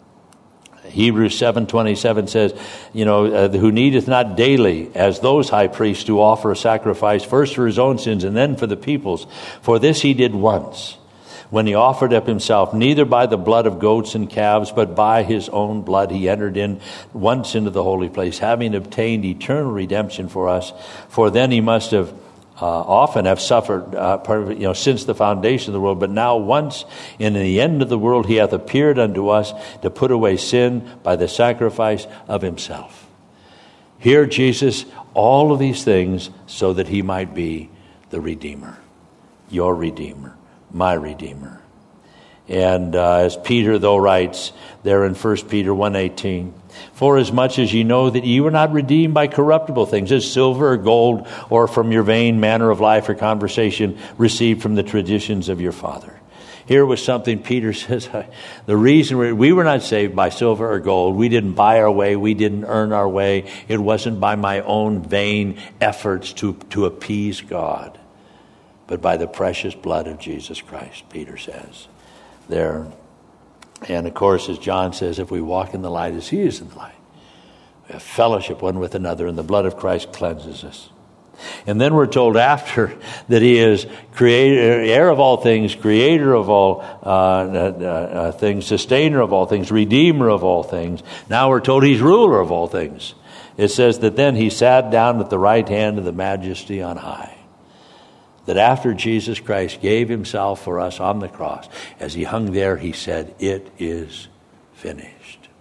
Hebrews seven twenty-seven says, you know, uh, who needeth not daily as those high priests to offer a sacrifice first for his own sins and then for the people's. For this he did once, when he offered up himself, neither by the blood of goats and calves, but by his own blood he entered in once into the holy place, having obtained eternal redemption for us. For then he must have uh, often have suffered, uh, you know, since the foundation of the world. But now once in the end of the world he hath appeared unto us to put away sin by the sacrifice of himself. Here Jesus, all of these things so that he might be the Redeemer, your Redeemer, my Redeemer. And uh, as Peter, though, writes there in First Peter one eighteen, for as much as ye know that ye were not redeemed by corruptible things, as silver or gold, or from your vain manner of life or conversation received from the traditions of your father. Here was something Peter says, the reason we, we were not saved by silver or gold, we didn't buy our way, we didn't earn our way, it wasn't by my own vain efforts to, to appease God, but by the precious blood of Jesus Christ, Peter says there. And of course, as John says, if we walk in the light as he is in the light, we have fellowship one with another, and the blood of Christ cleanses us. And then we're told after that he is creator, heir of all things, creator of all uh, uh, uh, things, sustainer of all things, redeemer of all things. Now we're told he's ruler of all things. It says that then he sat down at the right hand of the majesty on high. That after Jesus Christ gave himself for us on the cross, as he hung there, he said, it is finished.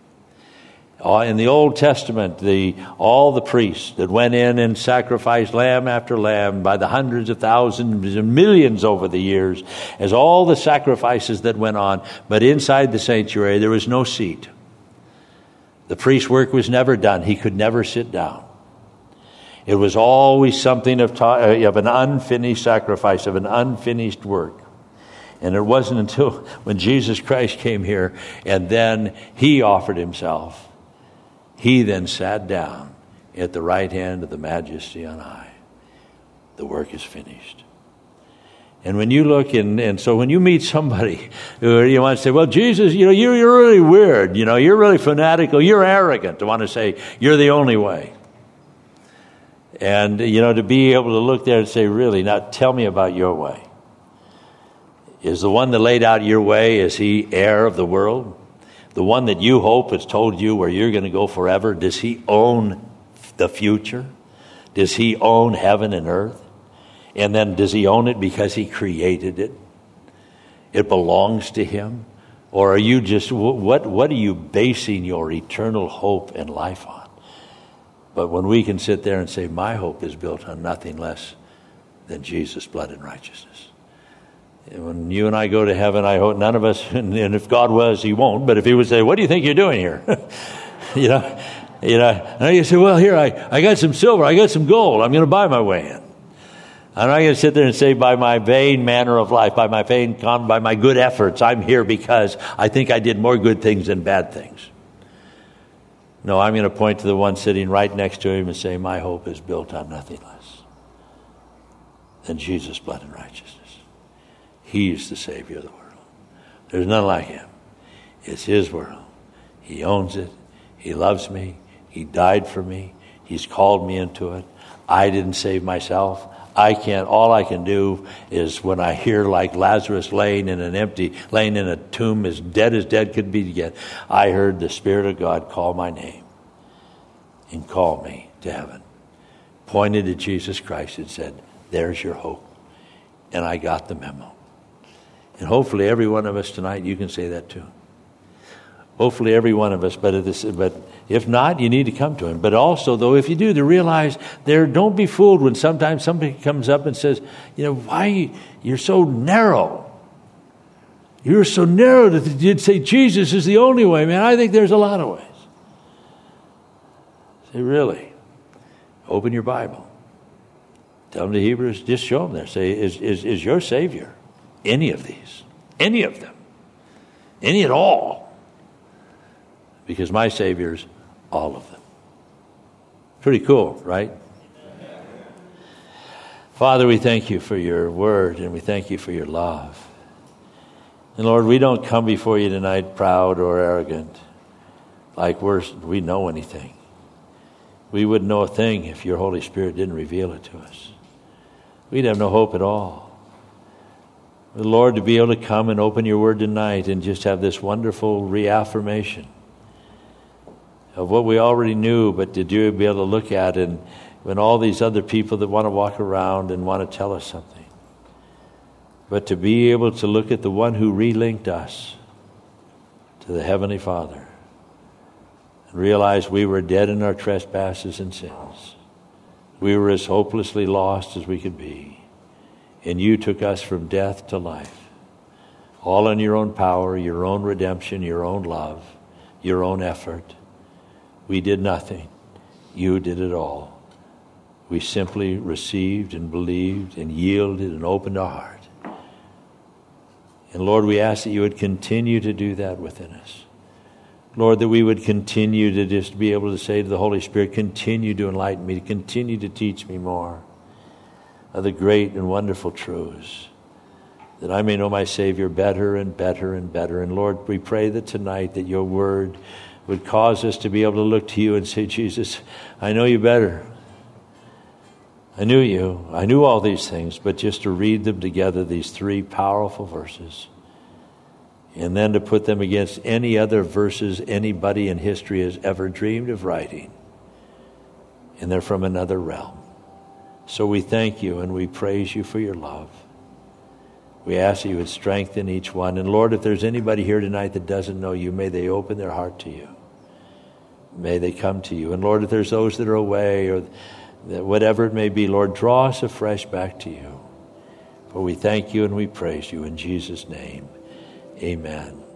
In the Old Testament, the all the priests that went in and sacrificed lamb after lamb by the hundreds of thousands and millions over the years, as all the sacrifices that went on, but inside the sanctuary there was no seat. The priest's work was never done. He could never sit down. It was always something of, ta- of an unfinished sacrifice, of an unfinished work. And it wasn't until when Jesus Christ came here and then he offered himself, he then sat down at the right hand of the majesty on high. The work is finished. And when you look in, and so when you meet somebody who you want to say, well, Jesus, you know, you're, you're really weird, you know, you're really fanatical, you're arrogant to want to say you're the only way. And, you know, to be able to look there and say, really, now tell me about your way. Is the one that laid out your way, is he heir of the world? The one that you hope has told you where you're going to go forever, does he own the future? Does he own heaven and earth? And then does he own it because he created it? It belongs to him? Or are you just, what, what are you basing your eternal hope and life on? But when we can sit there and say, my hope is built on nothing less than Jesus' blood and righteousness. And when you and I go to heaven, I hope none of us, and if God was, he won't, but if he would say, what do you think you're doing here? you know, you know, and you say, well, here, I, I got some silver, I got some gold, I'm going to buy my way in. I'm not going to sit there and say, by my vain manner of life, by my vain, by my good efforts, I'm here because I think I did more good things than bad things. No, I'm going to point to the one sitting right next to him and say, my hope is built on nothing less than Jesus' blood and righteousness. He is the Savior of the world. There's none like him. It's his world. He owns it. He loves me. He died for me. He's called me into it. I didn't save myself. I can't. All I can do is when I hear like Lazarus laying in an empty, laying in a tomb as dead as dead could be yet, I heard the Spirit of God call my name and call me to heaven. Pointed to Jesus Christ and said, there's your hope. And I got the memo. And hopefully every one of us tonight, you can say that too. Hopefully every one of us, but, at this, but if not, you need to come to him. But also, though, if you do, to realize there, don't be fooled when sometimes somebody comes up and says, you know, why you're so narrow. You're so narrow that you'd say Jesus is the only way. Man, I think there's a lot of ways. Say, really? Open your Bible. Tell them to Hebrews, just show them there. Say, is, is, is your Savior any of these? Any of them? Any at all? Because my Savior's all of them. Pretty cool, right? Father, we thank you for your word, and we thank you for your love. And Lord, we don't come before you tonight proud or arrogant, like we're, we know anything. We wouldn't know a thing if your Holy Spirit didn't reveal it to us. We'd have no hope at all. But Lord, to be able to come and open your word tonight and just have this wonderful reaffirmation of what we already knew, but to do be able to look at it, and when all these other people that want to walk around and want to tell us something. But to be able to look at the one who relinked us to the Heavenly Father and realize we were dead in our trespasses and sins. We were as hopelessly lost as we could be. And you took us from death to life. All in your own power, your own redemption, your own love, your own effort. We did nothing. You did it all. We simply received and believed and yielded and opened our heart. And Lord, we ask that you would continue to do that within us. Lord, that we would continue to just be able to say to the Holy Spirit, continue to enlighten me, continue to teach me more of the great and wonderful truths, that I may know my Savior better and better and better. And Lord, we pray that tonight that your word would cause us to be able to look to you and say, Jesus, I know you better. I knew you. I knew all these things, but just to read them together, these three powerful verses, and then to put them against any other verses anybody in history has ever dreamed of writing, and they're from another realm. So we thank you and we praise you for your love. We ask that you would strengthen each one. And Lord, if there's anybody here tonight that doesn't know you, may they open their heart to you. May they come to you. And Lord, if there's those that are away or whatever it may be, Lord, draw us afresh back to you. For we thank you and we praise you in Jesus' name. Amen.